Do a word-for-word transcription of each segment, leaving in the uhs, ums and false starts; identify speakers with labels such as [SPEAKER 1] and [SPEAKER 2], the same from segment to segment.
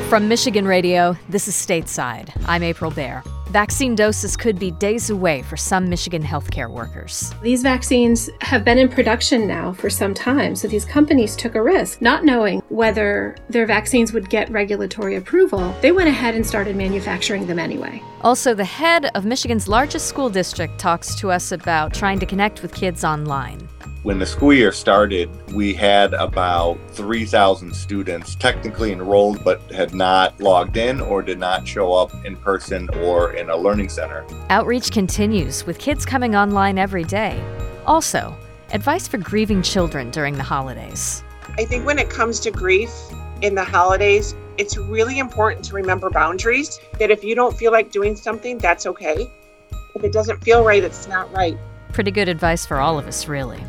[SPEAKER 1] From Michigan Radio, this is Stateside. I'm April Baer. Vaccine doses could be days away for some Michigan healthcare workers.
[SPEAKER 2] These vaccines have been in production now for some time, so these companies took a risk, not knowing whether their vaccines would get regulatory approval. They went ahead and started manufacturing them anyway.
[SPEAKER 1] Also, the head of Michigan's largest school district talks to us about trying to connect with kids online.
[SPEAKER 3] When the school year started, we had about three thousand students technically enrolled but had not logged in or did not show up in person or in a learning center.
[SPEAKER 1] Outreach continues with kids coming online every day. Also, advice for grieving children during the holidays.
[SPEAKER 4] I think when it comes to grief in the holidays, it's really important to remember boundaries, that if you don't feel like doing something, that's okay. If it doesn't feel right, it's not right.
[SPEAKER 1] Pretty good advice for all of us, really.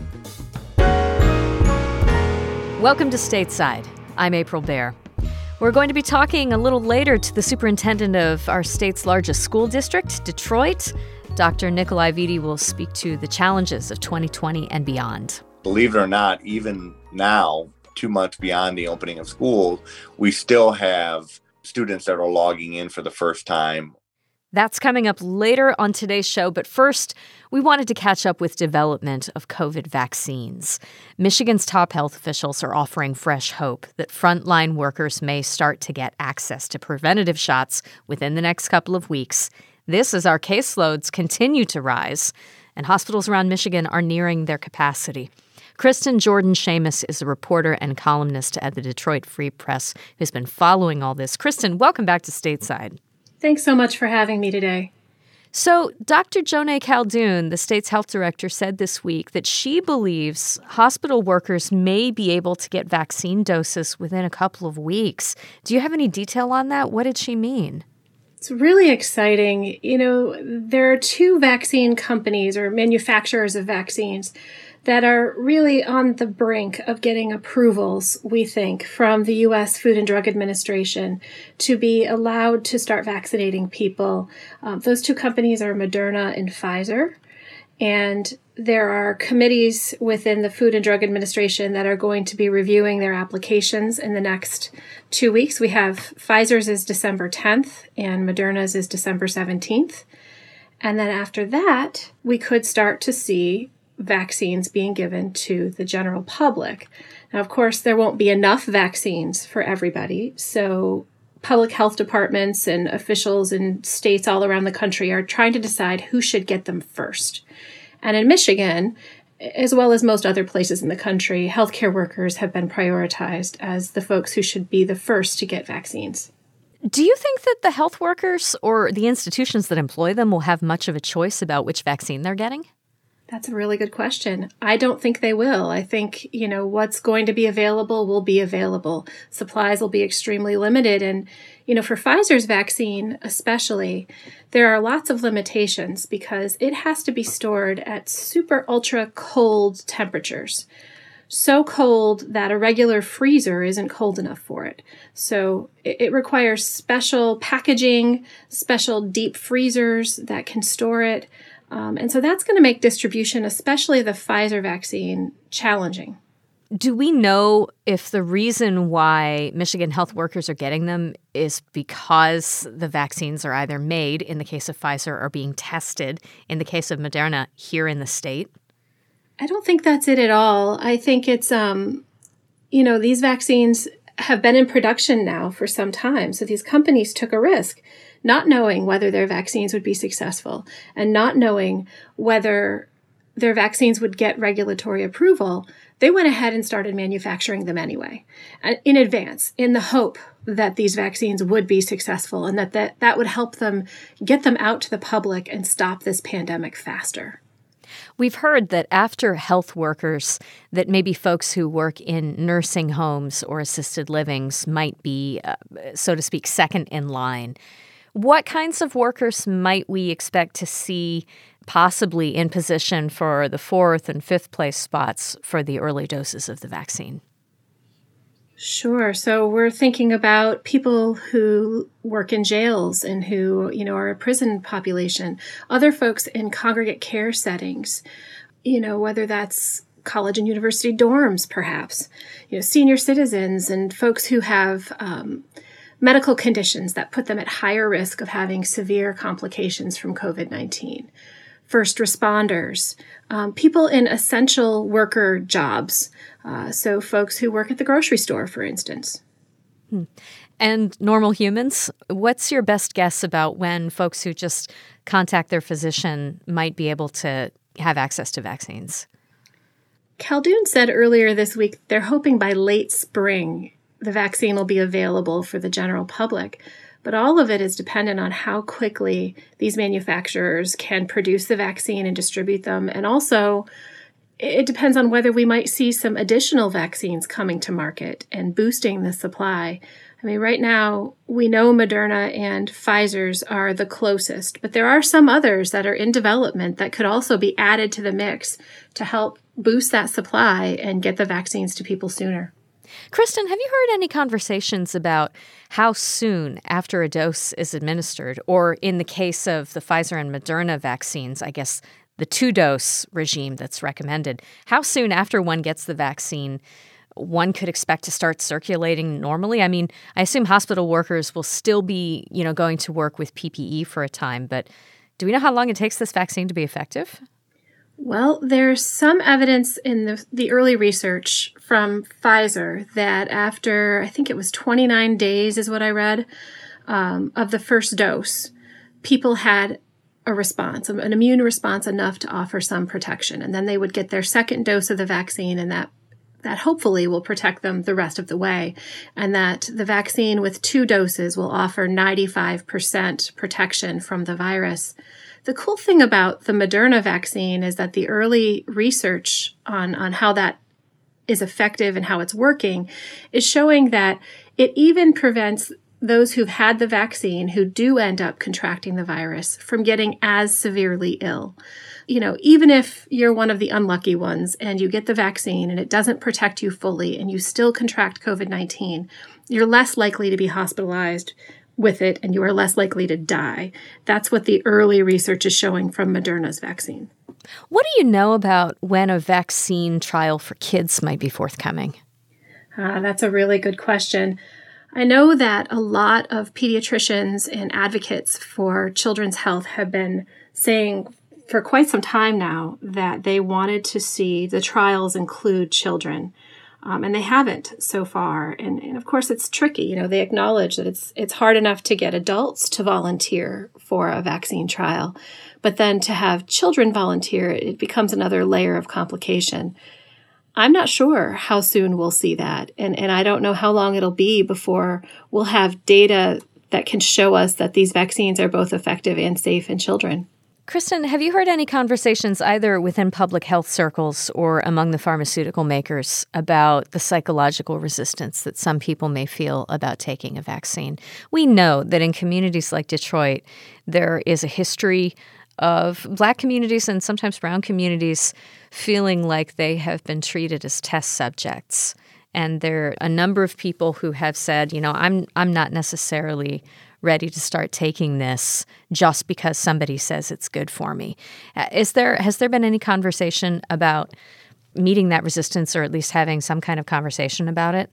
[SPEAKER 1] Welcome to Stateside. I'm April Baer. We're going to be talking a little later to the superintendent of our state's largest school district, Detroit. Doctor Nikolai Vitti will speak to the challenges of twenty twenty and beyond.
[SPEAKER 3] Believe it or not, even now, two months beyond the opening of schools, we still have students that are logging in for the first time.
[SPEAKER 1] That's coming up later on today's show, but first, we wanted to catch up with development of COVID vaccines. Michigan's top health officials are offering fresh hope that frontline workers may start to get access to preventative shots within the next couple of weeks. This as our caseloads continue to rise, and hospitals around Michigan are nearing their capacity. Kristen Jordan-Shamus is a reporter and columnist at the Detroit Free Press who's been following all this. Kristen, welcome back to Stateside.
[SPEAKER 2] Thanks so much for having me today.
[SPEAKER 1] So, Doctor Joneigh Khaldun, the state's health director, said this week that she believes hospital workers may be able to get vaccine doses within a couple of weeks. Do you have any detail on that? What did she mean?
[SPEAKER 2] It's really exciting. You know, there are two vaccine companies or manufacturers of vaccines that are really on the brink of getting approvals, we think, from the U S Food and Drug Administration to be allowed to start vaccinating people. Um, those two companies are Moderna and Pfizer. And there are committees within the Food and Drug Administration that are going to be reviewing their applications in the next two weeks. We have Pfizer's is December tenth and Moderna's is December seventeenth. And then after that, we could start to see vaccines being given to the general public. Now, of course, there won't be enough vaccines for everybody, so public health departments and officials in states all around the country are trying to decide who should get them first. And in Michigan, as well as most other places in the country, healthcare workers have been prioritized as the folks who should be the first to get vaccines.
[SPEAKER 1] Do you think that the health workers or the institutions that employ them will have much of a choice about which vaccine they're getting?
[SPEAKER 2] That's a really good question. I don't think they will. I think, you know, what's going to be available will be available. Supplies will be extremely limited. And, you know, for Pfizer's vaccine especially, there are lots of limitations because it has to be stored at super ultra cold temperatures. So cold that a regular freezer isn't cold enough for it. So it, it requires special packaging, special deep freezers that can store it. Um, and so that's going to make distribution, especially the Pfizer vaccine, challenging.
[SPEAKER 1] Do we know if the reason why Michigan health workers are getting them is because the vaccines are either made, in the case of Pfizer, or being tested, in the case of Moderna, here in the state?
[SPEAKER 2] I don't think that's it at all. I think it's, um, you know, these vaccines have been in production now for some time. So these companies took a risk, not knowing whether their vaccines would be successful and not knowing whether their vaccines would get regulatory approval. They went ahead and started manufacturing them anyway, in advance, in the hope that these vaccines would be successful and that that, that would help them get them out to the public and stop this pandemic faster.
[SPEAKER 1] We've heard that after health workers, that maybe folks who work in nursing homes or assisted livings might be, uh, so to speak, second in line. What kinds of workers might we expect to see possibly in position for the fourth and fifth place spots for the early doses of the vaccine?
[SPEAKER 2] Sure. So we're thinking about people who work in jails and who, you know, are a prison population, other folks in congregate care settings, you know, whether that's college and university dorms, perhaps, you know, senior citizens and folks who have um, medical conditions that put them at higher risk of having severe complications from covid nineteen. First responders, um, people in essential worker jobs, uh, so folks who work at the grocery store, for instance.
[SPEAKER 1] Hmm. And normal humans, what's your best guess about when folks who just contact their physician might be able to have access to vaccines?
[SPEAKER 2] Khaldoun said earlier this week they're hoping by late spring the vaccine will be available for the general public. But all of it is dependent on how quickly these manufacturers can produce the vaccine and distribute them. And also, it depends on whether we might see some additional vaccines coming to market and boosting the supply. I mean, right now, we know Moderna and Pfizer's are the closest, but there are some others that are in development that could also be added to the mix to help boost that supply and get the vaccines to people sooner.
[SPEAKER 1] Kristen, have you heard any conversations about how soon after a dose is administered, or in the case of the Pfizer and Moderna vaccines, I guess the two-dose regime that's recommended, how soon after one gets the vaccine one could expect to start circulating normally? I mean, I assume hospital workers will still be, you know, going to work with P P E for a time, but do we know how long it takes this vaccine to be effective?
[SPEAKER 2] Well, there's some evidence in the, the early research from Pfizer that after, I think it was twenty-nine days is what I read, um, of the first dose, people had a response, an immune response enough to offer some protection. And then they would get their second dose of the vaccine, and that that hopefully will protect them the rest of the way. And that the vaccine with two doses will offer ninety-five percent protection from the virus. The cool thing about the Moderna vaccine is that the early research on, on how that is effective and how it's working is showing that it even prevents those who've had the vaccine who do end up contracting the virus from getting as severely ill. You know, even if you're one of the unlucky ones and you get the vaccine and it doesn't protect you fully and you still contract covid nineteen, you're less likely to be hospitalized with it, and you are less likely to die. That's what the early research is showing from Moderna's vaccine.
[SPEAKER 1] What do you know about when a vaccine trial for kids might be forthcoming?
[SPEAKER 2] Uh, that's a really good question. I know that a lot of pediatricians and advocates for children's health have been saying for quite some time now that they wanted to see the trials include children. Um, and they haven't so far. And, and of course, it's tricky. You know, they acknowledge that it's it's hard enough to get adults to volunteer for a vaccine trial. But then to have children volunteer, it becomes another layer of complication. I'm not sure how soon we'll see that. And, and I don't know how long it'll be before we'll have data that can show us that these vaccines are both effective and safe in children.
[SPEAKER 1] Kristen, have you heard any conversations either within public health circles or among the pharmaceutical makers about the psychological resistance that some people may feel about taking a vaccine? We know that in communities like Detroit, there is a history of Black communities and sometimes brown communities feeling like they have been treated as test subjects. And there are a number of people who have said, you know, I'm I'm not necessarily ready to start taking this just because somebody says it's good for me. Is there has there been any conversation about meeting that resistance, or at least having some kind of conversation about it?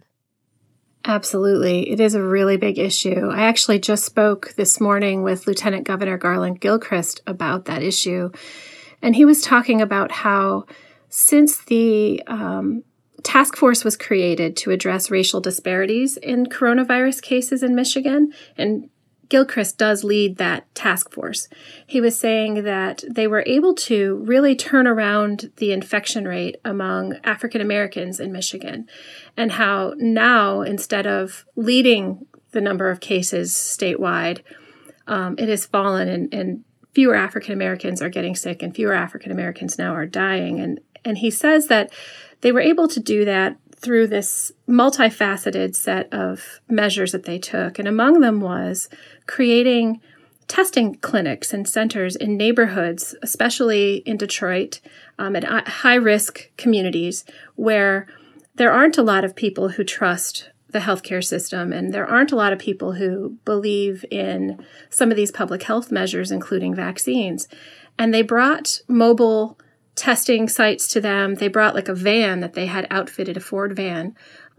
[SPEAKER 2] Absolutely. It is a really big issue. I actually just spoke this morning with Lieutenant Governor Garland Gilchrist about that issue. And he was talking about how since the um, task force was created to address racial disparities in coronavirus cases in Michigan, and Gilchrist does lead that task force. He was saying that they were able to really turn around the infection rate among African Americans in Michigan, and how now, instead of leading the number of cases statewide, um, it has fallen, and, and fewer African Americans are getting sick, and fewer African Americans now are dying. And, and he says that they were able to do that through this multifaceted set of measures that they took. And among them was creating testing clinics and centers in neighborhoods, especially in Detroit, um, at high-risk communities where there aren't a lot of people who trust the healthcare system, and there aren't a lot of people who believe in some of these public health measures, including vaccines. And they brought mobile testing sites to them. They brought like a van that they had outfitted, a Ford van,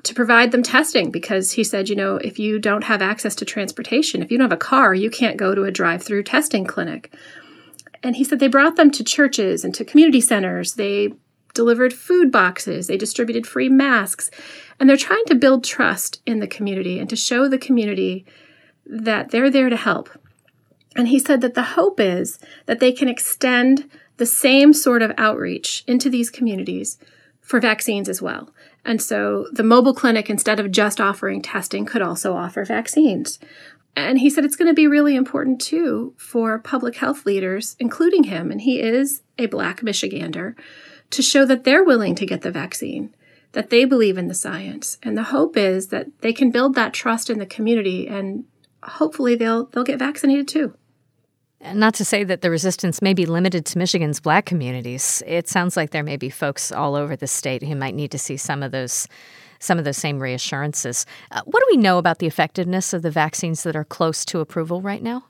[SPEAKER 2] to provide them testing because he said, you know, if you don't have access to transportation, if you don't have a car, you can't go to a drive-through testing clinic. And he said they brought them to churches and to community centers. They delivered food boxes. They distributed free masks. And they're trying to build trust in the community and to show the community that they're there to help. And he said that the hope is that they can extend the same sort of outreach into these communities for vaccines as well. And so the mobile clinic, instead of just offering testing, could also offer vaccines. And he said it's going to be really important, too, for public health leaders, including him, and he is a Black Michigander, to show that they're willing to get the vaccine, that they believe in the science. And the hope is that they can build that trust in the community, and hopefully they'll they'll get vaccinated, too.
[SPEAKER 1] Not to say that the resistance may be limited to Michigan's Black communities. It sounds like there may be folks all over the state who might need to see some of those some of those same reassurances. Uh, what do we know about the effectiveness of the vaccines that are close to approval right now?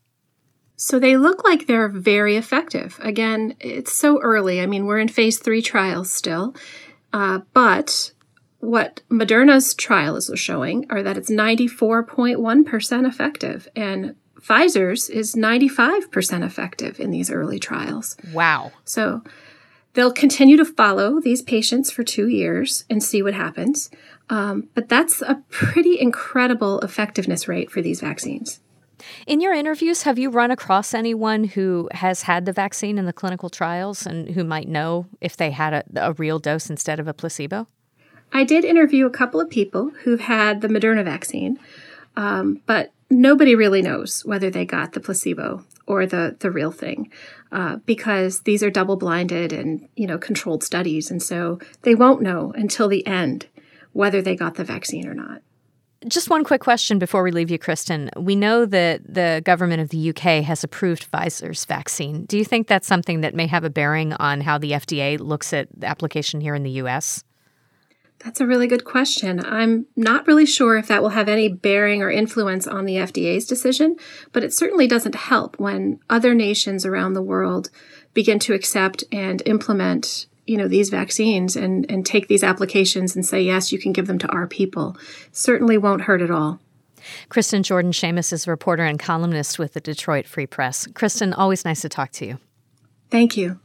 [SPEAKER 2] So they look like they're very effective. Again, it's so early. I mean, we're in phase three trials still. Uh, but what Moderna's trials are showing are that it's ninety-four point one percent effective, and Pfizer's is ninety-five percent effective in these early trials.
[SPEAKER 1] Wow.
[SPEAKER 2] So they'll continue to follow these patients for two years and see what happens. Um, but that's a pretty incredible effectiveness rate for these vaccines.
[SPEAKER 1] In your interviews, have you run across anyone who has had the vaccine in the clinical trials and who might know if they had a, a real dose instead of a placebo?
[SPEAKER 2] I did interview a couple of people who've had the Moderna vaccine, um, but nobody really knows whether they got the placebo or the, the real thing, uh, because these are double-blinded and, you know, controlled studies. And so they won't know until the end whether they got the vaccine or not.
[SPEAKER 1] Just one quick question before we leave you, Kristen. We know that the government of the U K has approved Pfizer's vaccine. Do you think that's something that may have a bearing on how the F D A looks at the application here in the U S?
[SPEAKER 2] That's a really good question. I'm not really sure if that will have any bearing or influence on the F D A's decision, but it certainly doesn't help when other nations around the world begin to accept and implement, you know, these vaccines and, and take these applications and say, yes, you can give them to our people. Certainly won't hurt at all.
[SPEAKER 1] Kristen Jordan-Shamus is a reporter and columnist with the Detroit Free Press. Kristen, always nice to talk to you.
[SPEAKER 2] Thank you.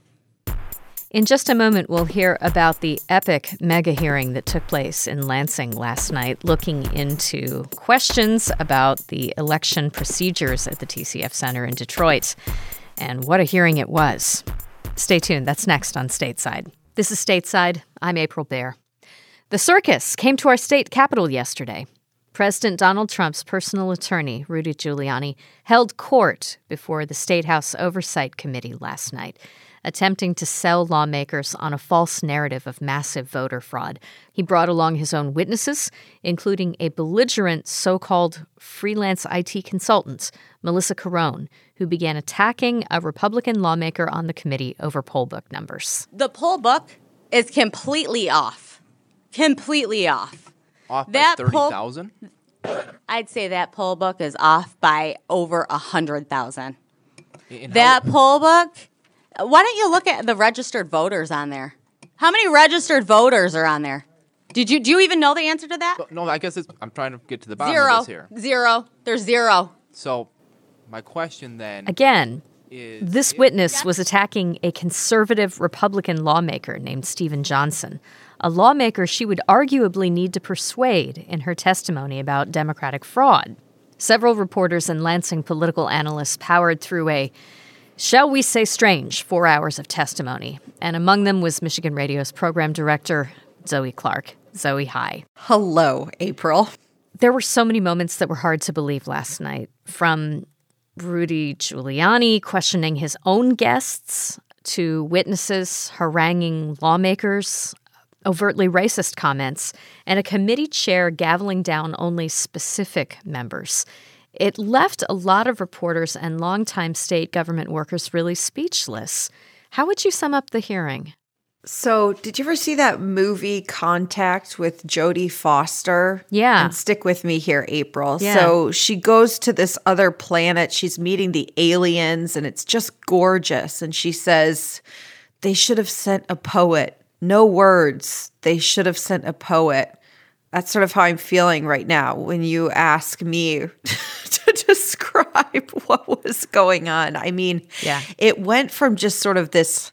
[SPEAKER 1] In just a moment, we'll hear about the epic mega hearing that took place in Lansing last night, looking into questions about the election procedures at the T C F Center in Detroit. And what a hearing it was. Stay tuned. That's next on Stateside. This is Stateside. I'm April Baer. The circus came to our state capitol yesterday. President Donald Trump's personal attorney, Rudy Giuliani, held court before the State House Oversight Committee last night, attempting to sell lawmakers on a false narrative of massive voter fraud. He brought along his own witnesses, including a belligerent so-called freelance I T consultant, Melissa Carone, who began attacking a Republican lawmaker on the committee over poll book numbers.
[SPEAKER 5] The poll book is completely off. Completely off.
[SPEAKER 6] Off by
[SPEAKER 5] that
[SPEAKER 6] thirty thousand?
[SPEAKER 5] I'd say that poll book is off by over one hundred thousand. That poll book... Why don't you look at the registered voters on there? How many registered voters are on there? Did you do you even know the answer to that?
[SPEAKER 6] No, I guess it's, I'm trying to get to the bottom
[SPEAKER 5] zero.
[SPEAKER 6] of this here.
[SPEAKER 5] Zero. There's zero.
[SPEAKER 6] So, my question then
[SPEAKER 1] Again,
[SPEAKER 6] is...
[SPEAKER 1] this witness was attacking a conservative Republican lawmaker named Stephen Johnson, a lawmaker she would arguably need to persuade in her testimony about Democratic fraud. Several reporters and Lansing political analysts powered through a, shall we say, strange four hours of testimony. And among them was Michigan Radio's program director, Zoe Clark. Zoe, hi.
[SPEAKER 7] Hello, April.
[SPEAKER 1] There were so many moments that were hard to believe last night, from Rudy Giuliani questioning his own guests to witnesses haranguing lawmakers, overtly racist comments, and a committee chair gaveling down only specific members. It left a lot of reporters and longtime state government workers really speechless. How would you sum up the hearing?
[SPEAKER 7] So, did you ever see that movie Contact with Jodie Foster?
[SPEAKER 1] Yeah.
[SPEAKER 7] And stick with me here, April.
[SPEAKER 1] Yeah.
[SPEAKER 7] So, she goes to this other planet. She's meeting the aliens, and it's just gorgeous. And she says, they should have sent a poet. No words. They should have sent a poet. That's sort of how I'm feeling right now when you ask me to describe what was going on. I mean,
[SPEAKER 1] yeah.
[SPEAKER 7] It went from just sort of this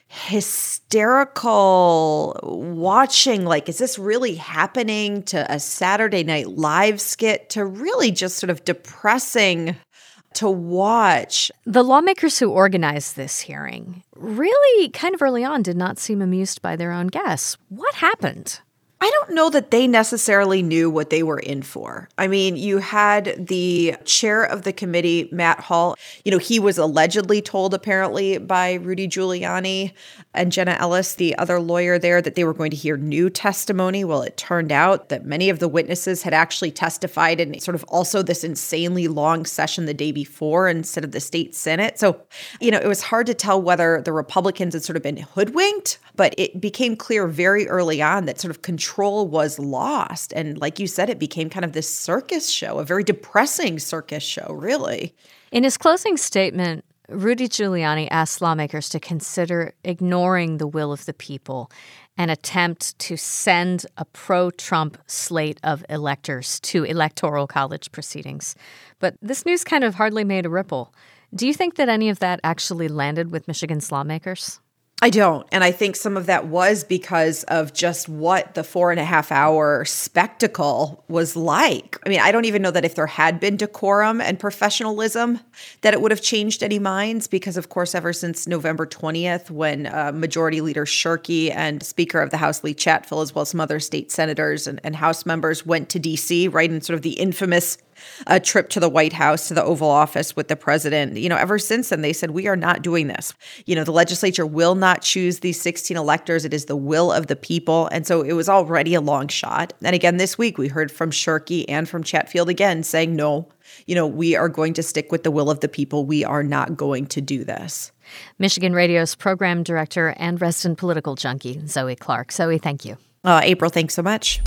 [SPEAKER 7] hysterical watching, like, is this really happening, to a Saturday Night Live skit, to really just sort of depressing to watch.
[SPEAKER 1] The lawmakers who organized this hearing really kind of early on did not seem amused by their own guests. What happened?
[SPEAKER 7] I don't know that they necessarily knew what they were in for. I mean, you had the chair of the committee, Matt Hall. You know, he was allegedly told, apparently, by Rudy Giuliani and Jenna Ellis, the other lawyer there, that they were going to hear new testimony. Well, it turned out that many of the witnesses had actually testified in sort of also this insanely long session the day before instead of the state Senate. So, you know, it was hard to tell whether the Republicans had sort of been hoodwinked, but it became clear very early on that sort of control Control was lost. And like you said, it became kind of this circus show, a very depressing circus show, really.
[SPEAKER 1] In his closing statement, Rudy Giuliani asked lawmakers to consider ignoring the will of the people and attempt to send a pro-Trump slate of electors to electoral college proceedings. But this news kind of hardly made a ripple. Do you think that any of that actually landed with Michigan's lawmakers?
[SPEAKER 7] I don't. And I think some of that was because of just what the four and a half hour spectacle was like. I mean, I don't even know that if there had been decorum and professionalism, that it would have changed any minds, because, of course, ever since November twentieth, when uh, Majority Leader Shirkey and Speaker of the House Lee Chatfill, as well as some other state senators and, and House members, went to D C, right, in sort of the infamous a trip to the White House, to the Oval Office with the president. You know, ever since then, they said, we are not doing this. You know, the legislature will not choose these sixteen electors. It is the will of the people. And so it was already a long shot. And again, this week, we heard from Shirkey and from Chatfield again saying, no, you know, we are going to stick with the will of the people. We are not going to do this.
[SPEAKER 1] Michigan Radio's program director and resident political junkie, Zoe Clark. Zoe, thank you.
[SPEAKER 7] Uh, April, thanks so much.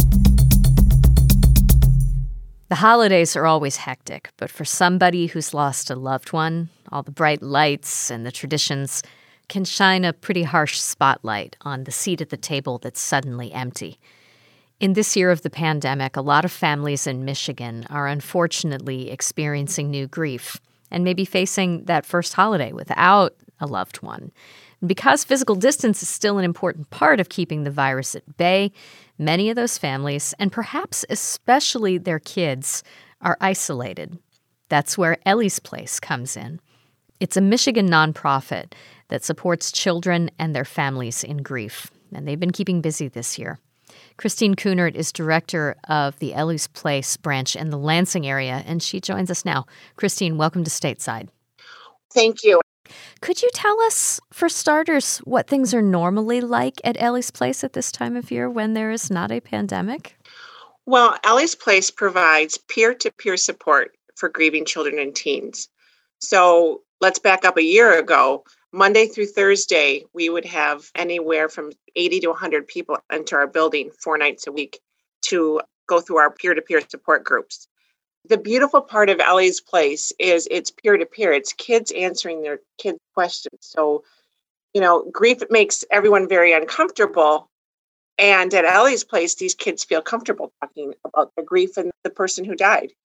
[SPEAKER 1] The holidays are always hectic, but for somebody who's lost a loved one, all the bright lights and the traditions can shine a pretty harsh spotlight on the seat at the table that's suddenly empty. In this year of the pandemic, a lot of families in Michigan are unfortunately experiencing new grief and maybe facing that first holiday without a loved one. Because physical distance is still an important part of keeping the virus at bay, many of those families, and perhaps especially their kids, are isolated. That's where Ellie's Place comes in. It's a Michigan nonprofit that supports children and their families in grief, and they've been keeping busy this year. Christine Kunert is director of the Ellie's Place branch in the Lansing area, and she joins us now. Christine, welcome to Stateside.
[SPEAKER 4] Thank you.
[SPEAKER 1] Could you tell us, for starters, what things are normally like at Ellie's Place at this time of year when there is not a pandemic?
[SPEAKER 4] Well, Ellie's Place provides peer-to-peer support for grieving children and teens. So let's back up a year ago. Monday through Thursday, we would have anywhere from eighty to one hundred people enter our building four nights a week to go through our peer-to-peer support groups. The beautiful part of Ellie's Place is it's peer-to-peer. It's kids answering their kids' questions. So, you know, grief makes everyone very uncomfortable. And at Ellie's Place, these kids feel comfortable talking about their grief and the person who died.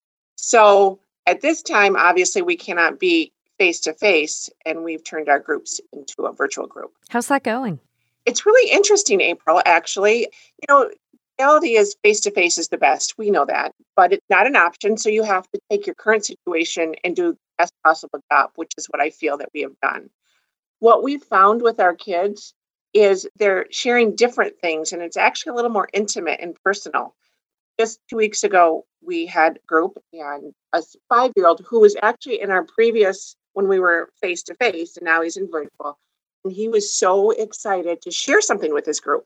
[SPEAKER 4] So at this time, obviously, we cannot be face-to-face, and we've turned our groups into a virtual group.
[SPEAKER 1] How's that going?
[SPEAKER 4] It's really interesting, April, actually. You know, reality is face-to-face is the best. We know that, but it's not an option. So you have to take your current situation and do the best possible job, which is what I feel that we have done. What we've found with our kids is they're sharing different things, and it's actually a little more intimate and personal. Just two weeks ago, we had a group and a five-year-old who was actually in our previous, when we were face-to-face, and now he's in virtual. And he was so excited to share something with his group.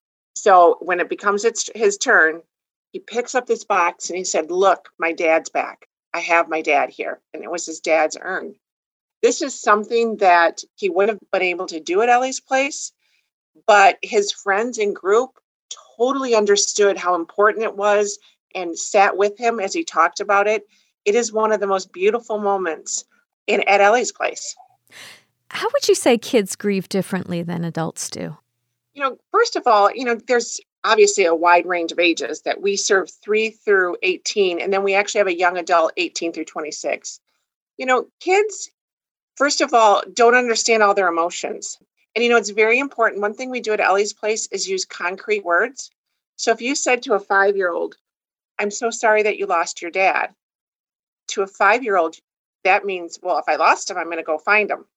[SPEAKER 4] So when it becomes its, his turn, he picks up this box and he said, look, my dad's back. I have my dad here. And it was his dad's urn. This is something that he wouldn't have been able to do at Ellie's Place, but his friends and group totally understood how important it was and sat with him as he talked about it. It is one of the most beautiful moments in at Ellie's Place.
[SPEAKER 1] How would you say kids grieve differently than adults do?
[SPEAKER 4] You know, first of all, you know, there's obviously a wide range of ages that we serve three through eighteen. And then we actually have a young adult eighteen through twenty-six. You know, kids, first of all, don't understand all their emotions. And, you know, it's very important. One thing we do at Ellie's Place is use concrete words. So if you said to a five-year-old, I'm so sorry that you lost your dad, to a five-year-old, that means, well, if I lost him, I'm going to go find him.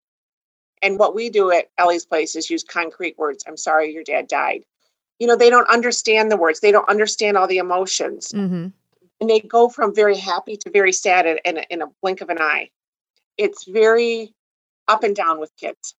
[SPEAKER 4] And what we do at Ellie's Place is use concrete words. I'm sorry your dad died. You know, they don't understand the words. They don't understand all the emotions.
[SPEAKER 1] Mm-hmm.
[SPEAKER 4] And they go from very happy to very sad in, in, a, in a blink of an eye. It's very up and down with kids.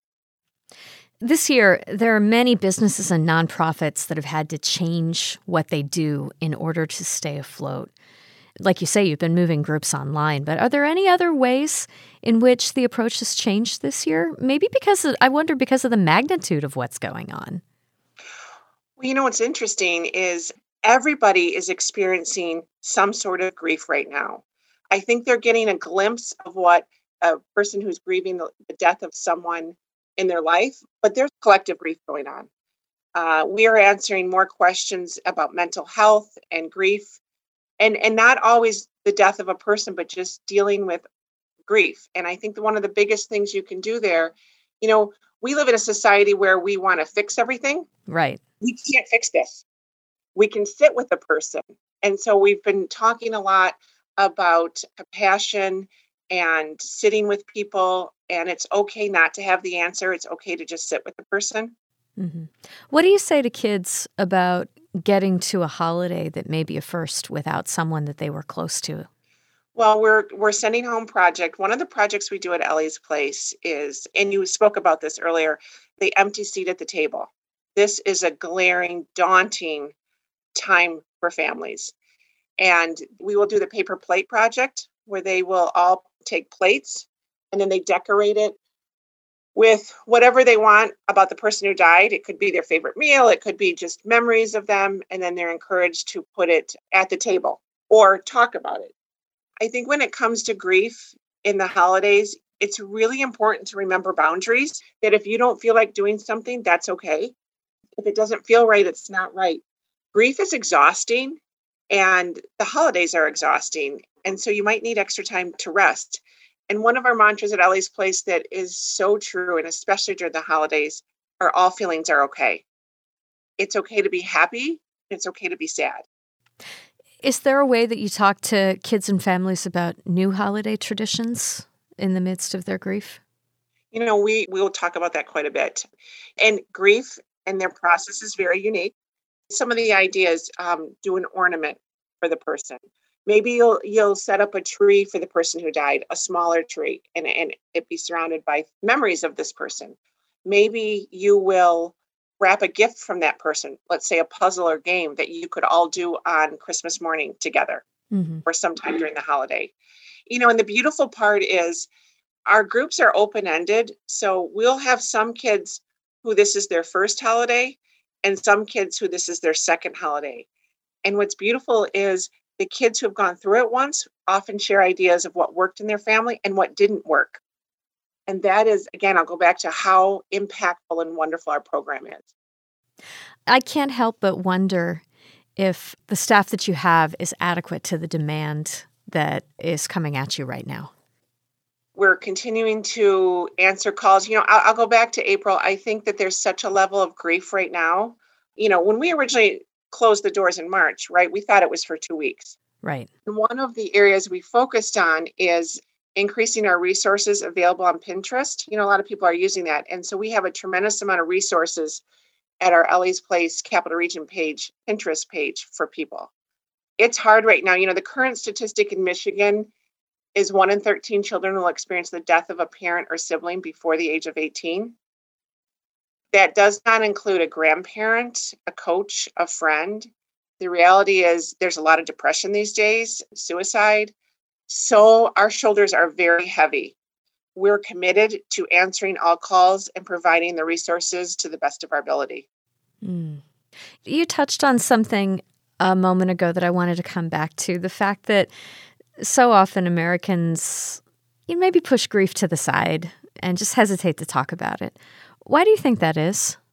[SPEAKER 1] This year, there are many businesses and nonprofits that have had to change what they do in order to stay afloat. Like you say, you've been moving groups online, but are there any other ways in which the approach has changed this year? Maybe because, of, I wonder, because of the magnitude of what's going on.
[SPEAKER 4] Well, you know, what's interesting is everybody is experiencing some sort of grief right now. I think they're getting a glimpse of what a person who's grieving the, the death of someone in their life, but there's collective grief going on. Uh, we are answering more questions about mental health and grief, and, and not always the death of a person, but just dealing with grief. And I think that one of the biggest things you can do there, you know, we live in a society where we want to fix everything.
[SPEAKER 1] Right.
[SPEAKER 4] We can't fix this. We can sit with the person. And so we've been talking a lot about compassion and sitting with people. And it's okay not to have the answer. It's okay to just sit with the person.
[SPEAKER 1] Mm-hmm. What do you say to kids about getting to a holiday that may be a first without someone that they were close to?
[SPEAKER 4] Well, we're we're sending home project. One of the projects we do at Ellie's Place is, and you spoke about this earlier, the empty seat at the table. This is a glaring, daunting time for families. And we will do the paper plate project where they will all take plates and then they decorate it with whatever they want about the person who died. It could be their favorite meal. It could be just memories of them. And then they're encouraged to put it at the table or talk about it. I think when it comes to grief in the holidays, it's really important to remember boundaries, that if you don't feel like doing something, that's okay. If it doesn't feel right, it's not right. Grief is exhausting and the holidays are exhausting. And so you might need extra time to rest. And one of our mantras at Ellie's Place that is so true, and especially during the holidays, are all feelings are okay. It's okay to be happy. It's okay to be sad.
[SPEAKER 1] Is there a way that you talk to kids and families about new holiday traditions in the midst of their grief?
[SPEAKER 4] You know, we we will talk about that quite a bit. And grief and their process is very unique. Some of the ideas, um, do an ornament for the person. Maybe you'll you'll set up a tree for the person who died, a smaller tree, and, and it be surrounded by memories of this person. Maybe you will wrap a gift from that person, let's say a puzzle or game that you could all do on Christmas morning together, mm-hmm. or sometime during the holiday. You know, and the beautiful part is our groups are open-ended. So we'll have some kids who this is their first holiday and some kids who this is their second holiday. And what's beautiful is the kids who have gone through it once often share ideas of what worked in their family and what didn't work. And that is, again, I'll go back to how impactful and wonderful our program is.
[SPEAKER 1] I can't help but wonder if the staff that you have is adequate to the demand that is coming at you right now.
[SPEAKER 4] We're continuing to answer calls. You know, I'll, I'll go back to April. I think that there's such a level of grief right now. You know, when we originally closed the doors in March, right, we thought it was for two weeks.
[SPEAKER 1] Right.
[SPEAKER 4] And one of the areas we focused on is increasing our resources available on Pinterest. You know, a lot of people are using that. And so we have a tremendous amount of resources at our Ellie's Place Capital Region page, Pinterest page for people. It's hard right now. You know, the current statistic in Michigan is one in thirteen children will experience the death of a parent or sibling before the age of eighteen. That does not include a grandparent, a coach, a friend. The reality is there's a lot of depression these days, suicide. So our shoulders are very heavy. We're committed to answering all calls and providing the resources to the best of our ability.
[SPEAKER 1] Mm. You touched on something a moment ago that I wanted to come back to, the fact that so often Americans, you maybe push grief to the side and just hesitate to talk about it. Why do you think that is?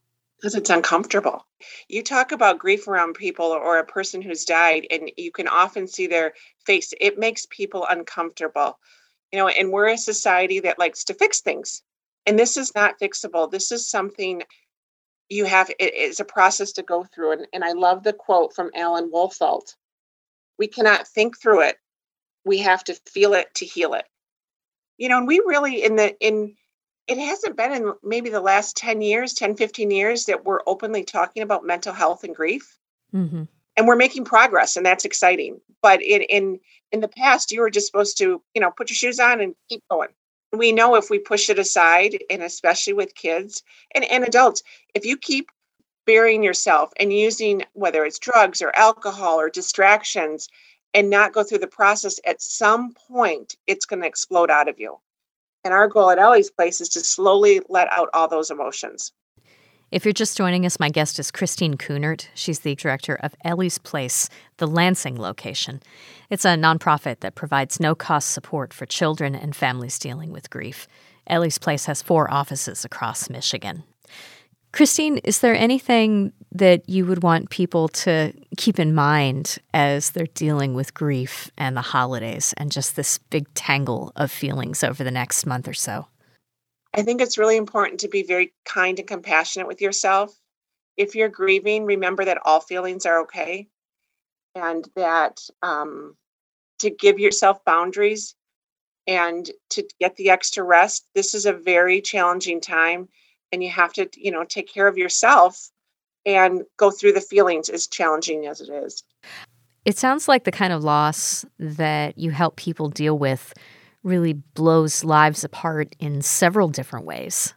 [SPEAKER 4] Because it's uncomfortable. You talk about grief around people or a person who's died, and you can often see their face. It makes people uncomfortable. You know, and we're a society that likes to fix things. And this is not fixable. This is something you have, it is a process to go through. And, and I love the quote from Alan Wolfelt. We cannot think through it. We have to feel it to heal it. You know, and we really, in the, in, it hasn't been in maybe the last ten years, ten, fifteen years that we're openly talking about mental health and grief.
[SPEAKER 1] Mm-hmm.
[SPEAKER 4] And we're making progress, and that's exciting. But in, in, in the past, you were just supposed to, you know, put your shoes on and keep going. We know if we push it aside, and especially with kids and, and adults, if you keep burying yourself and using, whether it's drugs or alcohol or distractions, and not go through the process, at some point, it's going to explode out of you. And our goal at Ellie's Place is to slowly let out all those emotions.
[SPEAKER 1] If you're just joining us, my guest is Christine Kunert. She's the director of Ellie's Place, the Lansing location. It's a nonprofit that provides no-cost support for children and families dealing with grief. Ellie's Place has four offices across Michigan. Christine, is there anything that you would want people to keep in mind as they're dealing with grief and the holidays and just this big tangle of feelings over the next month or so?
[SPEAKER 4] I think it's really important to be very kind and compassionate with yourself. If you're grieving, remember that all feelings are okay, and that um, to give yourself boundaries and to get the extra rest. This is a very challenging time, and you have to, you know, take care of yourself and go through the feelings, as challenging as it is.
[SPEAKER 1] It sounds like the kind of loss that you help people deal with really blows lives apart in several different ways.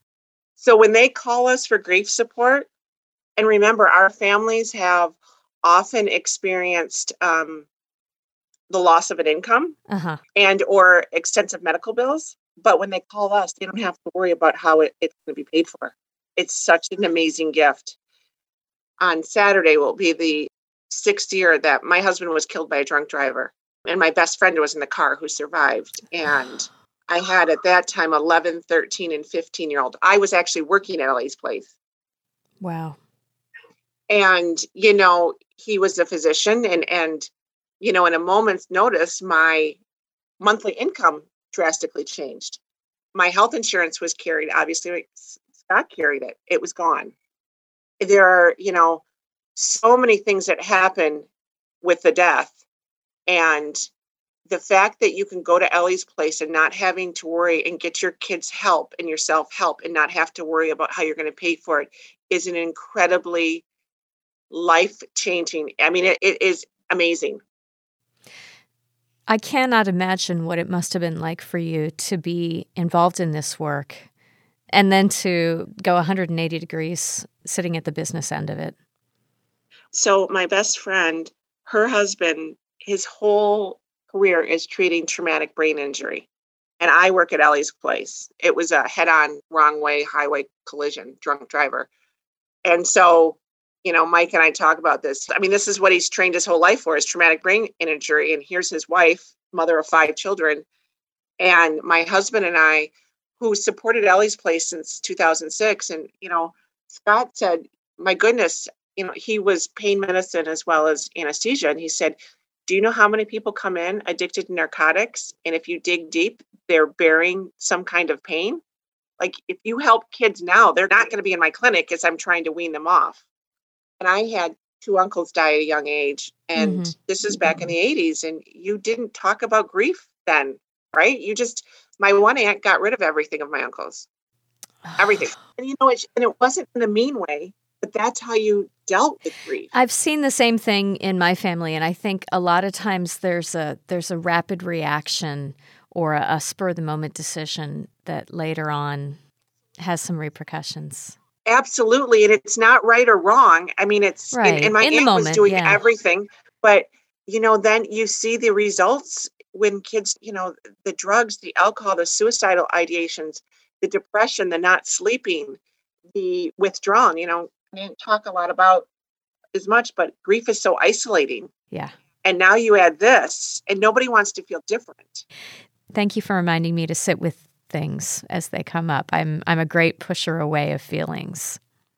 [SPEAKER 4] So when they call us for grief support, and remember, our families have often experienced um, the loss of an income
[SPEAKER 1] uh-huh.
[SPEAKER 4] and or extensive medical bills. But when they call us, they don't have to worry about how it, it's going to be paid for. It's such an amazing gift. On Saturday will be the sixth year that my husband was killed by a drunk driver. And my best friend was in the car who survived. And I had at that time eleven, thirteen, and fifteen-year-old. I was actually working at Ellie's Place.
[SPEAKER 1] Wow.
[SPEAKER 4] And, you know, he was a physician. And, and you know, in a moment's notice, my monthly income drastically changed. My health insurance was carried. Obviously, Scott carried it. It was gone. There are, you know, so many things that happen with the death. And the fact that you can go to Ellie's Place and not having to worry and get your kids help and yourself help and not have to worry about how you're going to pay for it is an incredibly life-changing. I mean, it, it is amazing.
[SPEAKER 1] I cannot imagine what it must have been like for you to be involved in this work and then to go one hundred eighty degrees sitting at the business end of it.
[SPEAKER 4] So my best friend, her husband, his whole career is treating traumatic brain injury. And I work at Ellie's Place. It was a head-on, wrong way highway collision, drunk driver. And so, you know, Mike and I talk about this. I mean, this is what he's trained his whole life for, is traumatic brain injury. And here's his wife, mother of five children. And my husband and I, who supported Ellie's Place since two thousand six. And, you know, Scott said, my goodness, you know, he was pain medicine as well as anesthesia. And he said, do you know how many people come in addicted to narcotics? And if you dig deep, they're bearing some kind of pain. Like if you help kids now, they're not going to be in my clinic as I'm trying to wean them off. And I had two uncles die at a young age. And mm-hmm. this is back in the eighties. And you didn't talk about grief then, right? You just, my one aunt got rid of everything of my uncles, everything. And you know, it, and it wasn't in a mean way, but that's how you dealt with grief.
[SPEAKER 1] I've seen the same thing in my family, and I think a lot of times there's a there's a rapid reaction or a, a spur of the moment decision that later on has some repercussions.
[SPEAKER 4] Absolutely, and it's not right or wrong. I mean, it's
[SPEAKER 1] right.
[SPEAKER 4] and, and my
[SPEAKER 1] in
[SPEAKER 4] aunt
[SPEAKER 1] moment,
[SPEAKER 4] was doing
[SPEAKER 1] yeah.
[SPEAKER 4] everything, but you know, then you see the results when kids, you know, the drugs, the alcohol, the suicidal ideations, the depression, the not sleeping, the withdrawn. You know, I didn't talk a lot about as much, but grief is so isolating.
[SPEAKER 1] Yeah.
[SPEAKER 4] And now you add this, and nobody wants to feel different.
[SPEAKER 1] Thank you for reminding me to sit with things as they come up. I'm I'm a great pusher away of feelings.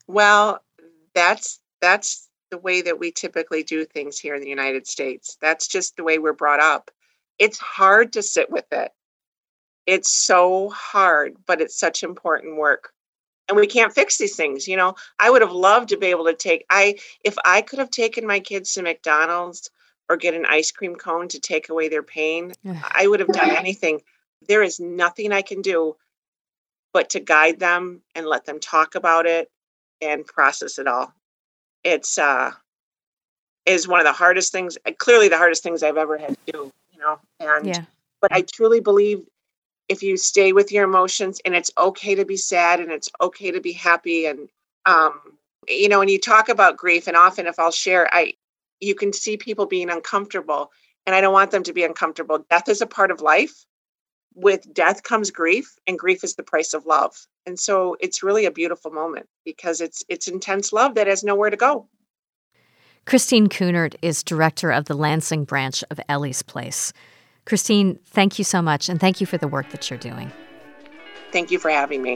[SPEAKER 4] Well, that's that's the way that we typically do things here in the United States. That's just the way we're brought up. It's hard to sit with it. It's so hard, but it's such important work. And we can't fix these things. You know, I would have loved to be able to take, I, if I could have taken my kids to McDonald's or get an ice cream cone to take away their pain, I would have done anything. There is nothing I can do but to guide them and let them talk about it and process it all. It's, uh, is one of the hardest things, clearly the hardest things I've ever had to do, you know, and,
[SPEAKER 1] Yeah.
[SPEAKER 4] but I truly believe if you stay with your emotions, and it's okay to be sad and it's okay to be happy. And, um, you know, when you talk about grief, and often if I'll share, I, you can see people being uncomfortable, and I don't want them to be uncomfortable. Death is a part of life. With death comes grief, and grief is the price of love. And so it's really a beautiful moment because it's, it's intense love that has nowhere to go.
[SPEAKER 1] Christine Kunert is director of the Lansing branch of Ellie's Place. Christine, thank you so much, and thank you for the work that you're doing.
[SPEAKER 4] Thank you for having me.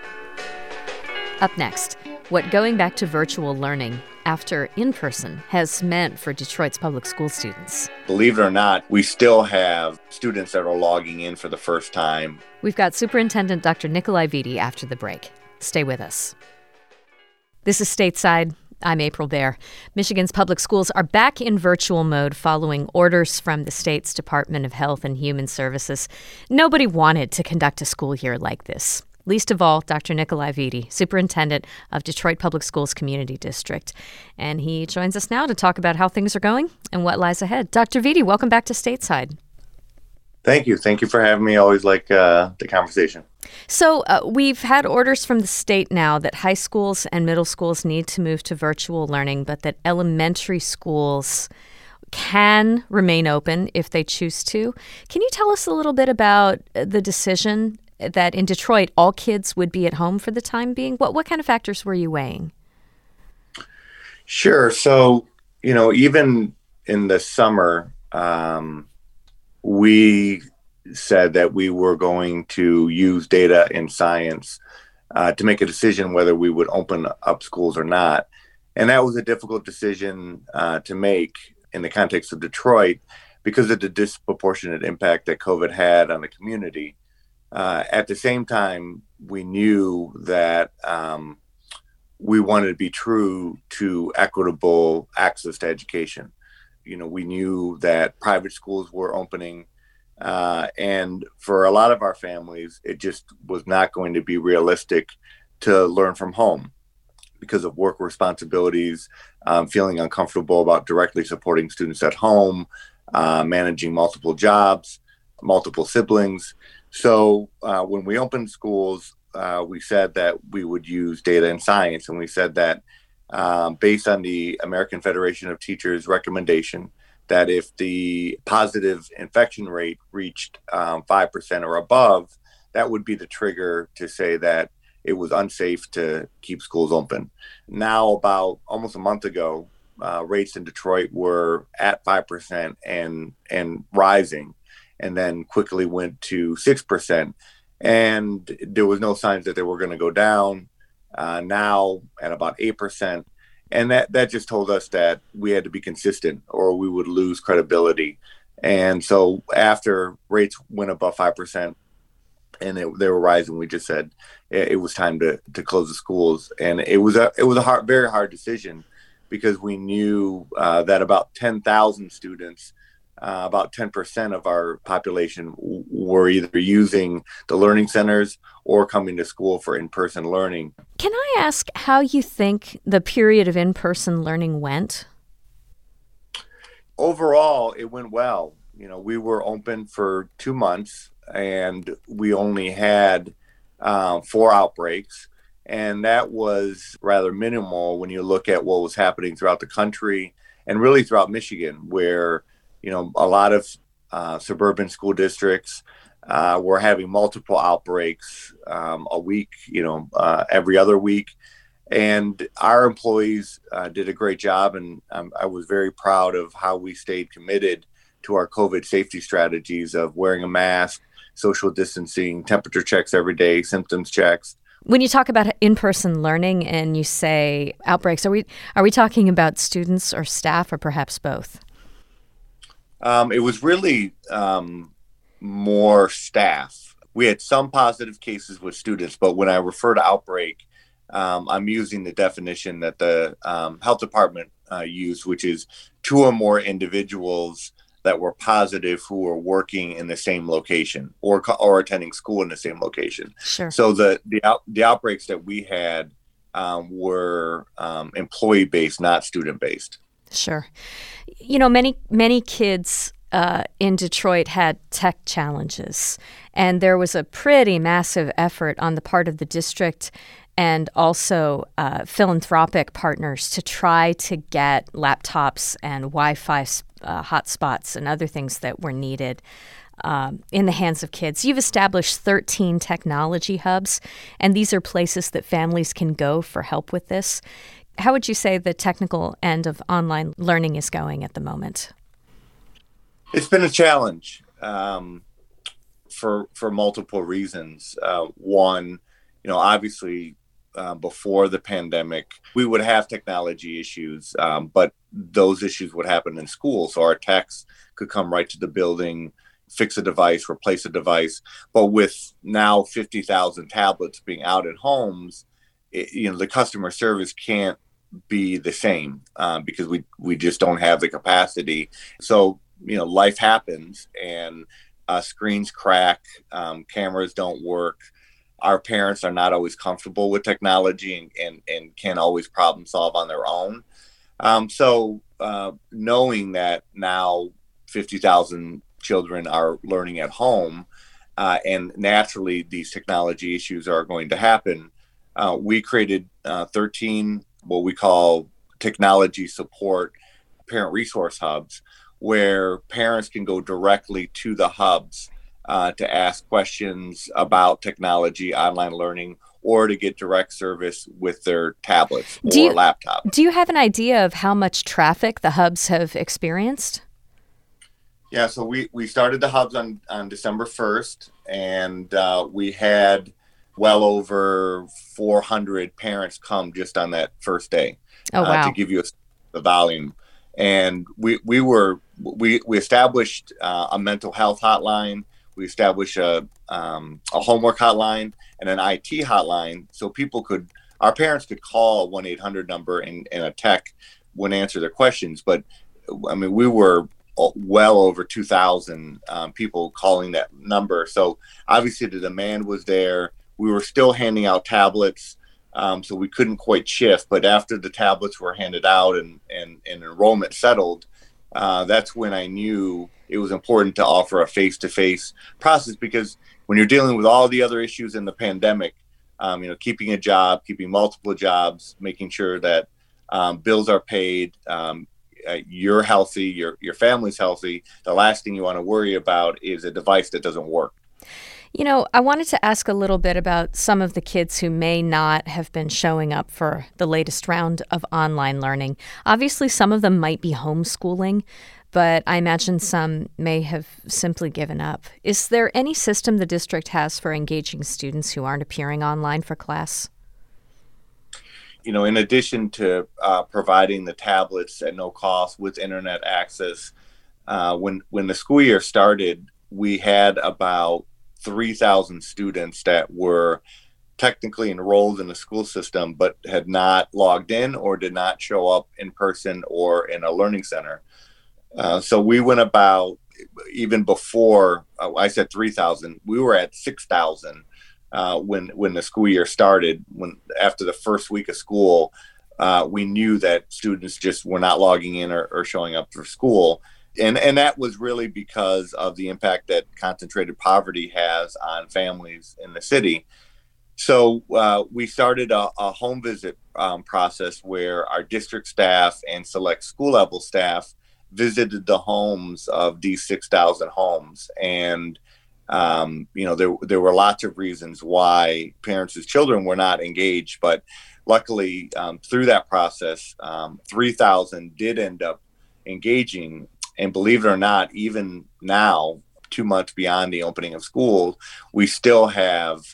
[SPEAKER 1] Up next, what going back to virtual learning after in-person has meant for Detroit's public school students.
[SPEAKER 3] Believe it or not, we still have students that are logging in for the first time.
[SPEAKER 1] We've got Superintendent Doctor Nikolai Vitti after the break. Stay with us. This is Stateside. I'm April Baer. Michigan's public schools are back in virtual mode following orders from the state's Department of Health and Human Services. Nobody wanted to conduct a school year like this. Least of all, Doctor Nikolai Vitti, superintendent of Detroit Public Schools Community District. And he joins us now to talk about how things are going and what lies ahead. Doctor Vitti, welcome back to Stateside.
[SPEAKER 3] Thank you. Thank you for having me. Always like uh, the conversation.
[SPEAKER 1] So uh, we've had orders from the state now that high schools and middle schools need to move to virtual learning, but that elementary schools can remain open if they choose to. Can you tell us a little bit about the decision that in Detroit all kids would be at home for the time being? What what kind of factors were you weighing?
[SPEAKER 3] Sure. So, you know, even in the summer, um, we said that we were going to use data and science uh, to make a decision whether we would open up schools or not. And that was a difficult decision uh, to make in the context of Detroit because of the disproportionate impact that COVID had on the community. Uh, at the same time, we knew that um, we wanted to be true to equitable access to education. You know, we knew that private schools were opening, uh, and for a lot of our families, it just was not going to be realistic to learn from home because of work responsibilities, um, feeling uncomfortable about directly supporting students at home, uh, managing multiple jobs, multiple siblings. So uh, when we opened schools, uh, we said that we would use data and science. And we said that um, based on the American Federation of Teachers recommendation, that if the positive infection rate reached um, five percent or above, that would be the trigger to say that it was unsafe to keep schools open. Now, about almost a month ago, uh, rates in Detroit were at five percent and, and rising, and then quickly went to six percent. And there was no signs that they were going to go down. Uh, now at about eight percent. And that, that just told us that we had to be consistent or we would lose credibility. And so after rates went above five percent and it, they were rising, we just said it, it was time to, to close the schools. And it was a, it was a hard, very hard decision because we knew uh, that about ten thousand students, Uh, about ten percent of our population w- were either using the learning centers or coming to school for in-person learning.
[SPEAKER 1] Can I ask how you think the period of in-person learning went?
[SPEAKER 3] Overall, it went well. You know, we were open for two months and we only had uh, four outbreaks. And that was rather minimal when you look at what was happening throughout the country and really throughout Michigan, where you know, a lot of uh, suburban school districts uh, were having multiple outbreaks um, a week, you know, uh, every other week. And our employees uh, did a great job. And um, I was very proud of how we stayed committed to our COVID safety strategies of wearing a mask, social distancing, temperature checks every day, symptoms checks.
[SPEAKER 1] When you talk about in-person learning and you say outbreaks, are we are we talking about students or staff or perhaps both?
[SPEAKER 3] Um, it was really um, more staff. We had some positive cases with students, but when I refer to outbreak, um, I'm using the definition that the um, health department uh, used, which is two or more individuals that were positive who were working in the same location or or attending school in the same location.
[SPEAKER 1] Sure.
[SPEAKER 3] So the the out, the outbreaks that we had um, were um, employee based, not student based.
[SPEAKER 1] Sure. You know, many many kids uh, in Detroit had tech challenges, and there was a pretty massive effort on the part of the district and also uh, philanthropic partners to try to get laptops and Wi-Fi uh, hotspots and other things that were needed um, in the hands of kids. You've established thirteen technology hubs, and these are places that families can go for help with this. How would you say the technical end of online learning is going at the moment?
[SPEAKER 3] It's been a challenge um, for for multiple reasons. Uh, one, you know, obviously, Uh, before the pandemic, we would have technology issues, um, but those issues would happen in school. So our techs could come right to the building, fix a device, replace a device. But with now fifty thousand tablets being out in homes, it, you know, the customer service can't be the same uh, because we, we just don't have the capacity. So, you know, life happens and uh, screens crack, um, cameras don't work. Our parents are not always comfortable with technology and, and, and can't always problem solve on their own. Um, so uh, knowing that now fifty thousand children are learning at home uh, and naturally these technology issues are going to happen, uh, we created uh, thirteen what we call technology support parent resource hubs, where parents can go directly to the hubs Uh, to ask questions about technology, online learning, or to get direct service with their tablets
[SPEAKER 1] do
[SPEAKER 3] or
[SPEAKER 1] you,
[SPEAKER 3] laptop.
[SPEAKER 1] Do you have an idea of how much traffic the hubs have experienced?
[SPEAKER 3] Yeah, so we, we started the hubs on, on December first, and uh, we had well over four hundred parents come just on that first day.
[SPEAKER 1] Oh, wow.
[SPEAKER 3] uh, to give you a, the volume. And we, we were we, we established uh, a mental health hotline. We established a, um, a homework hotline and an I T hotline, so people could, our parents could call a one eight hundred number and, and a tech wouldn't answer their questions. But I mean, we were well over two thousand um, people calling that number. So obviously the demand was there. We were still handing out tablets, um, so we couldn't quite shift. But after the tablets were handed out and, and, and enrollment settled, uh, that's when I knew it was important to offer a face-to-face process, because when you're dealing with all the other issues in the pandemic, um, you know, keeping a job, keeping multiple jobs, making sure that um, bills are paid, um, uh, you're healthy, your your family's healthy. The last thing you want to worry about is a device that doesn't work.
[SPEAKER 1] You know, I wanted to ask a little bit about some of the kids who may not have been showing up for the latest round of online learning. Obviously, some of them might be homeschooling, but I imagine some may have simply given up. Is there any system the district has for engaging students who aren't appearing online for class?
[SPEAKER 3] You know, in addition to uh, providing the tablets at no cost with internet access, uh, when when the school year started, we had about three thousand students that were technically enrolled in the school system, but had not logged in or did not show up in person or in a learning center. Uh, so we went about, even before, uh, I said three thousand, we were at six thousand uh, when when the school year started. When after the first week of school, uh, we knew that students just were not logging in or, or showing up for school. And and that was really because of the impact that concentrated poverty has on families in the city. So uh, we started a, a home visit um, process where our district staff and select school level staff visited the homes of these six thousand homes. And, um, you know, there there were lots of reasons why parents whose children were not engaged. But luckily, um, through that process, um, three thousand did end up engaging. And believe it or not, even now, two months beyond the opening of schools, we still have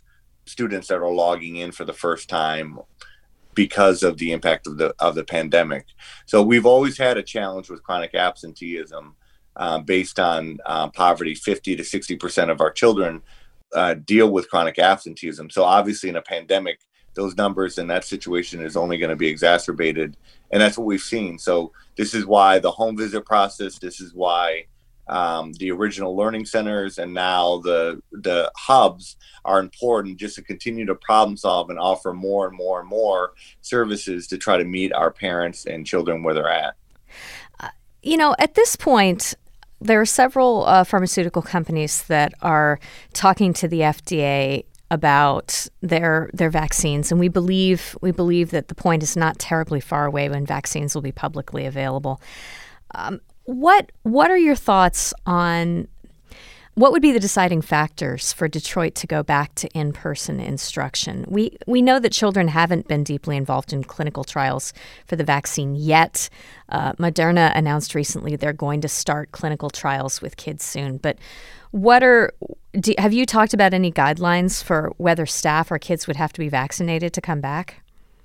[SPEAKER 3] students that are logging in for the first time because of the impact of the of the pandemic. So we've always had a challenge with chronic absenteeism uh, based on uh, poverty. fifty to sixty percent of our children uh, deal with chronic absenteeism. So obviously in a pandemic, those numbers in that situation is only going to be exacerbated. And that's what we've seen. So this is why the home visit process, this is why um, the original learning centers and now the the hubs are important, just to continue to problem solve and offer more and more and more services to try to meet our parents and children where they're at.
[SPEAKER 1] Uh, you know, at this point, there are several uh, pharmaceutical companies that are talking to the F D A about their their vaccines, and we believe we believe that the point is not terribly far away when vaccines will be publicly available. Um, what what are your thoughts on what would be the deciding factors for Detroit to go back to in-person instruction? We we know that children haven't been deeply involved in clinical trials for the vaccine yet. Uh, Moderna announced recently they're going to start clinical trials with kids soon, but what are do, have you talked about any guidelines for whether staff or kids would have to be vaccinated to come back?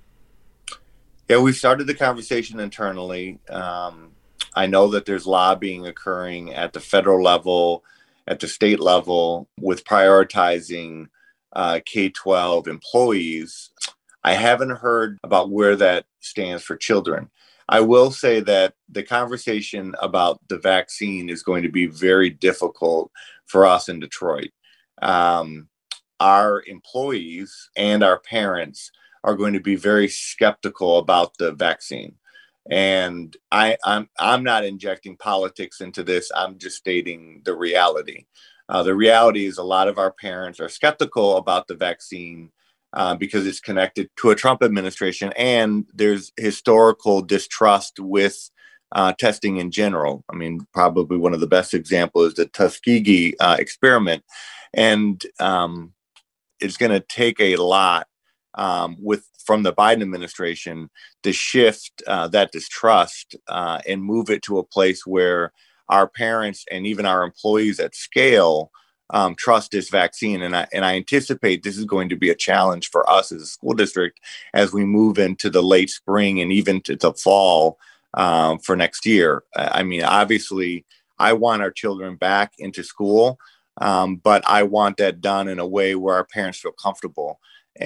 [SPEAKER 3] Yeah, we've started the conversation internally. Um, I know that there's lobbying occurring at the federal level, at the state level, with prioritizing uh, K twelve employees. I haven't heard about where that stands for children. I will say that the conversation about the vaccine is going to be very difficult for us in Detroit. Um, our employees and our parents are going to be very skeptical about the vaccine. And I, I'm I'm not injecting politics into this. I'm just stating the reality. Uh, the reality is a lot of our parents are skeptical about the vaccine uh, because it's connected to a Trump administration, and there's historical distrust with uh, testing in general. I mean, probably one of the best examples is the Tuskegee uh, experiment, and um, it's going to take a lot um, with from the Biden administration to shift uh, that distrust uh, and move it to a place where our parents and even our employees at scale um, trust this vaccine. And I, and I anticipate this is going to be a challenge for us as a school district as we move into the late spring and even to the fall um, for next year. I mean, obviously, I want our children back into school, um, but I want that done in a way where our parents feel comfortable.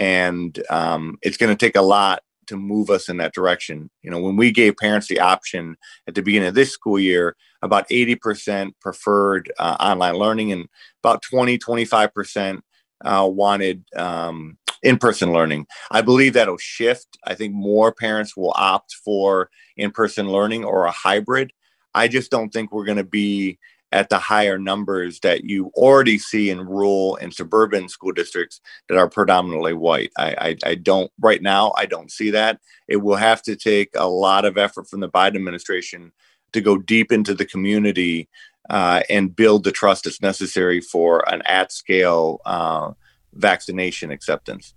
[SPEAKER 3] And um, it's going to take a lot to move us in that direction. You know, when we gave parents the option at the beginning of this school year, about eighty percent preferred uh, online learning and about twenty, twenty-five percent uh, wanted um, in-person learning. I believe that'll shift. I think more parents will opt for in-person learning or a hybrid. I just don't think we're going to be at the higher numbers that you already see in rural and suburban school districts that are predominantly white. I, I, I don't, right now, I don't see that. It will have to take a lot of effort from the Biden administration to go deep into the community uh, and build the trust that's necessary for an at-scale uh, vaccination acceptance.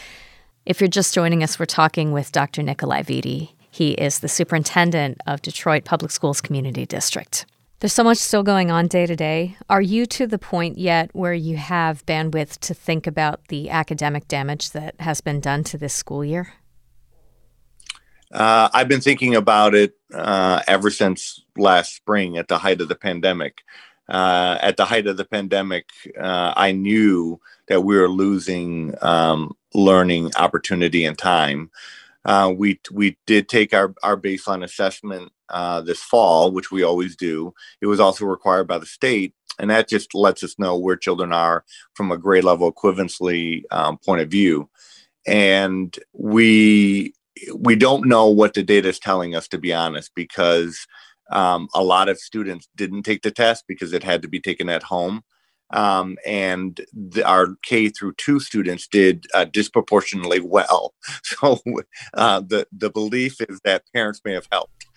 [SPEAKER 1] If you're just joining us, we're talking with Doctor Nikolai Vitti. He is the superintendent of Detroit Public Schools Community District. There's so much still going on day to day. Are you to the point yet where you have bandwidth to think about the academic damage that has been done to this school year?
[SPEAKER 3] Uh, I've been thinking about it uh, ever since last spring at the height of the pandemic. Uh, at the height of the pandemic, uh, I knew that we were losing um, learning opportunity and time. Uh, we we did take our, our baseline assessment uh, this fall, which we always do. It was also required by the state, and that just lets us know where children are from a grade level equivalency um, point of view. And we we don't know what the data is telling us, to be honest, because um, a lot of students didn't take the test because it had to be taken at home. Um, and the, our K through two students did uh, disproportionately well. So uh, the the belief is that parents may have helped.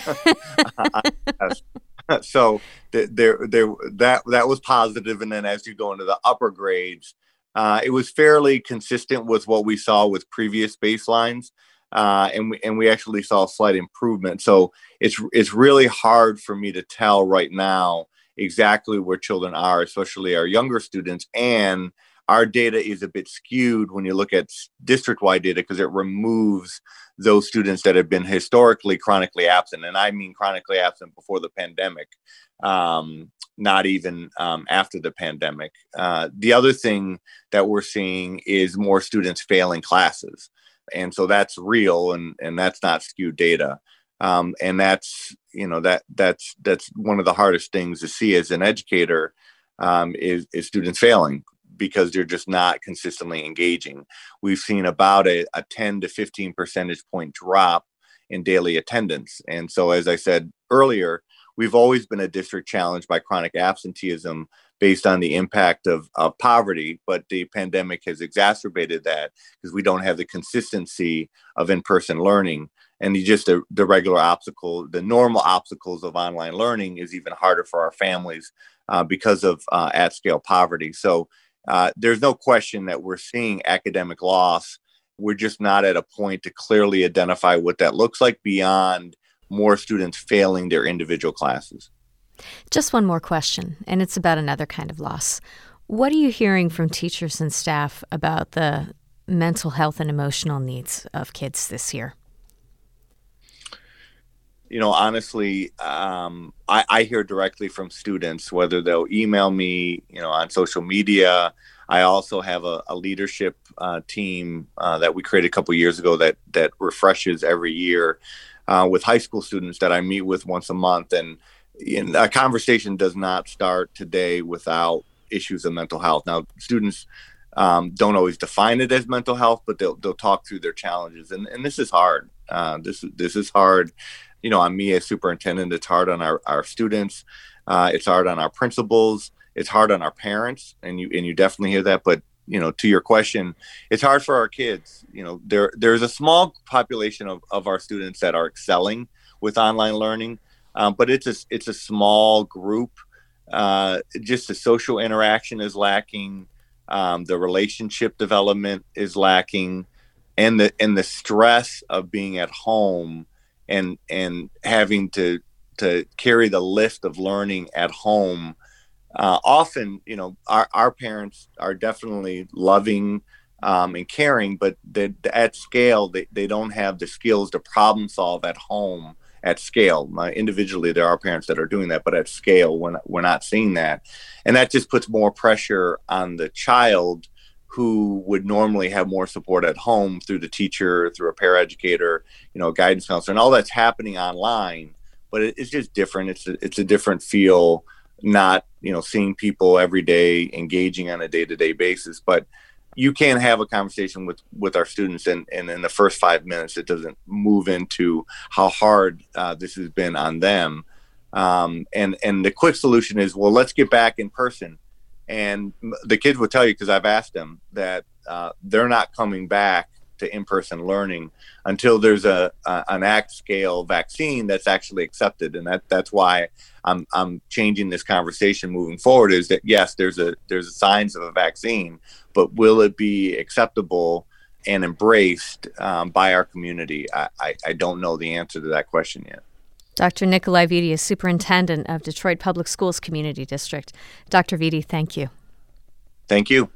[SPEAKER 3] So th- there there that that was positive. And then as you go into the upper grades, uh, it was fairly consistent with what we saw with previous baselines, uh, and we and we actually saw a slight improvement. So it's it's really hard for me to tell right now exactly where children are, especially our younger students and our data is a bit skewed when you look at district-wide data because it removes those students that have been historically chronically absent. And I mean chronically absent before the pandemic, um, not even um, after the pandemic. Uh, the other thing that we're seeing is more students failing classes. And so that's real, and, and that's not skewed data. Um, and that's, you know, that that's that's one of the hardest things to see as an educator um, is, is students failing because they're just not consistently engaging. We've seen about a, a ten to fifteen percentage point drop in daily attendance. And so, as I said earlier, we've always been a district challenged by chronic absenteeism based on the impact of, of poverty, but the pandemic has exacerbated that because we don't have the consistency of in-person learning. And the, just the, the regular obstacle, the normal obstacles of online learning is even harder for our families uh, because of uh, at-scale poverty. So uh, there's no question that we're seeing academic loss. We're just not at a point to clearly identify what that looks like beyond more students failing their individual classes.
[SPEAKER 1] Just one more question, and it's about another kind of loss. What are you hearing from teachers and staff about the mental health and emotional needs of kids this year?
[SPEAKER 3] You know, honestly, um, I, I hear directly from students, whether they'll email me, you know, on social media. I also have a, a leadership uh, team uh, that we created a couple of years ago that that refreshes every year uh, with high school students that I meet with once a month. And you know, a conversation does not start today without issues of mental health. Now, students um, don't always define it as mental health, but they'll they'll talk through their challenges, and and this is hard. Uh, this this is hard. You know, on me as superintendent, it's hard on our, our students. Uh, it's hard on our principals. It's hard on our parents. And you and you definitely hear that. But, you know, to your question, it's hard for our kids. You know, there there's a small population of, of our students that are excelling with online learning. Um, but it's a, it's a small group. Uh, just the social interaction is lacking. Um, the relationship development is lacking. And the and the stress of being at home and and having to to carry the lift of learning at home. Uh, often, you know, our, our parents are definitely loving um, and caring, but they, at scale, they, they don't have the skills to problem solve at home at scale. Uh, individually, there are parents that are doing that, but at scale, we're not, we're not seeing that. And that just puts more pressure on the child who would normally have more support at home through the teacher, through a paraeducator, you know, guidance counselor, and all that's happening online. But it, it's just different. It's a, it's a different feel, not, you know, seeing people every day, engaging on a day-to-day basis. But you can have a conversation with, with our students, and, and in the first five minutes, it doesn't move into how hard uh, this has been on them. Um, and, and the quick solution is, well, let's get back in person. And the kids will tell you, because I've asked them, that uh, they're not coming back to in-person learning until there's a, a an at-scale vaccine that's actually accepted. And that that's why I'm I'm changing this conversation moving forward. Is that yes, there's a there's a signs of a vaccine, but will it be acceptable and embraced um, by our community? I, I I don't know the answer to that question yet.
[SPEAKER 1] Doctor Nikolai Vitti is superintendent of Detroit Public Schools Community District. Doctor Vitti, thank you.
[SPEAKER 3] Thank you.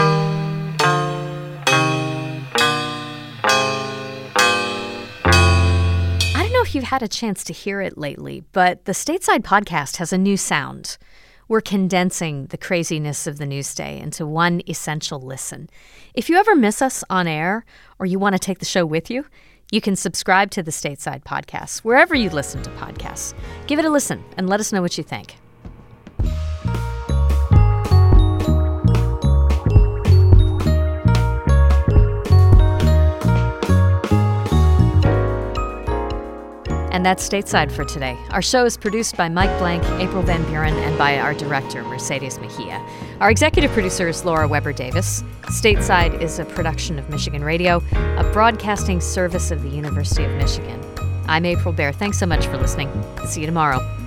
[SPEAKER 1] I don't know if you've had a chance to hear it lately, but the Stateside podcast has a new sound. We're condensing the craziness of the news day into one essential listen. If you ever miss us on air or you want to take the show with you, you can subscribe to the Stateside podcast wherever you listen to podcasts. Give it a listen and let us know what you think. And that's Stateside for today. Our show is produced by Mike Blank, April Van Buren, and by our director, Mercedes Mejia. Our executive producer is Laura Weber Davis. Stateside is a production of Michigan Radio, a broadcasting service of the University of Michigan. I'm April Baer. Thanks so much for listening. See you tomorrow.